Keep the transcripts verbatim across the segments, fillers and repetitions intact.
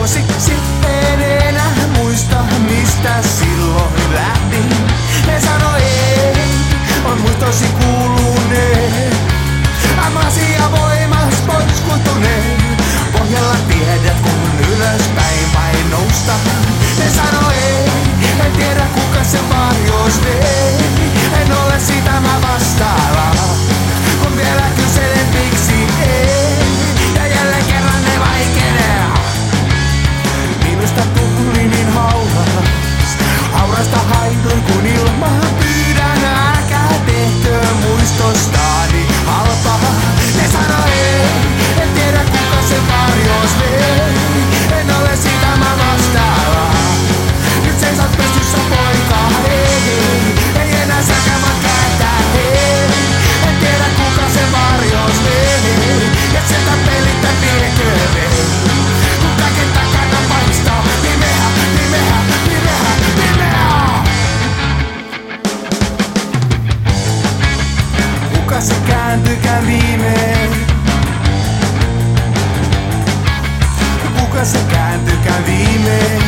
vuosi sitten enää muista, mistä silloin lähdin. Ne sanoi ei, on muistosi kuluneen. Amasia voimas potskutuneen. Pohjalla tiedät kun ylöspäin vain nousta. Ne sanoi ei, en tiedä kuka sen varjos vei. En ole sitä mä vastaava, kun vielä kyselen miksi ei. Ja jälleen kerran ne vaikenee. Minusta tuli niin hauras, haurasta haiduin kun ilmaa pyydän. Älkää tehkö muistostani halpaa. Ne sanoi ei, en tiedä kuka sen varjos vei. En ole sitä mä vastaava. Nyt seisot pystyssä poika, ei, ei enää säkämät kääntää, ei. En tiedä kuka sen varjos vei. Ja sieltä pelittä viekö vei. Kun kaiken takana paistaa, pimeä, pimeä, pimeä, pimeä. Kuka se kääntykään viimeen? Kuka se kääntykään viimeen?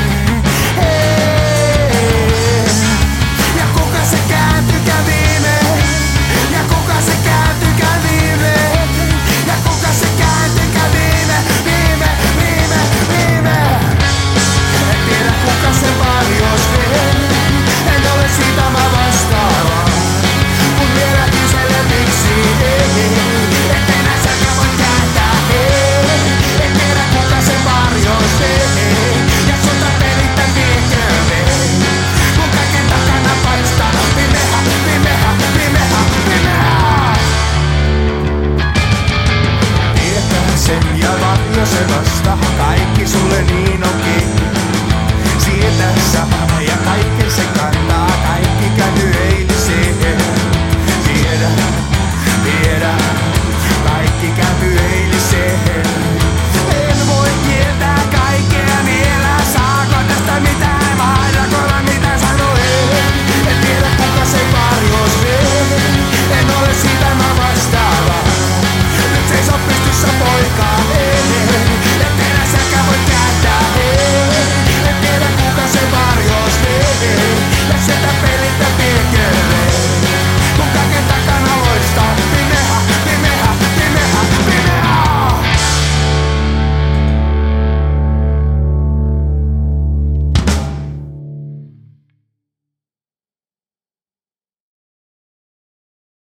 Ei. Ja kuka se kääntykään viimeen? Ja kuka se kääntykään viimeen? Ja kuka se kääntykään viime, viime, viime, viime? En tiedä kuka se varjos vei. En ole siitä mä vastaava, kun vielä kyselen miksi ei. Et enää säkä voi kääntää, ei. En tiedä kuka se varjos vei. Ja sota pelittä viekö vei. Kun kaiken takana paistaa pimeä, pimeä, pimeä, pimeä. Tietää sen ja varjo se vasta.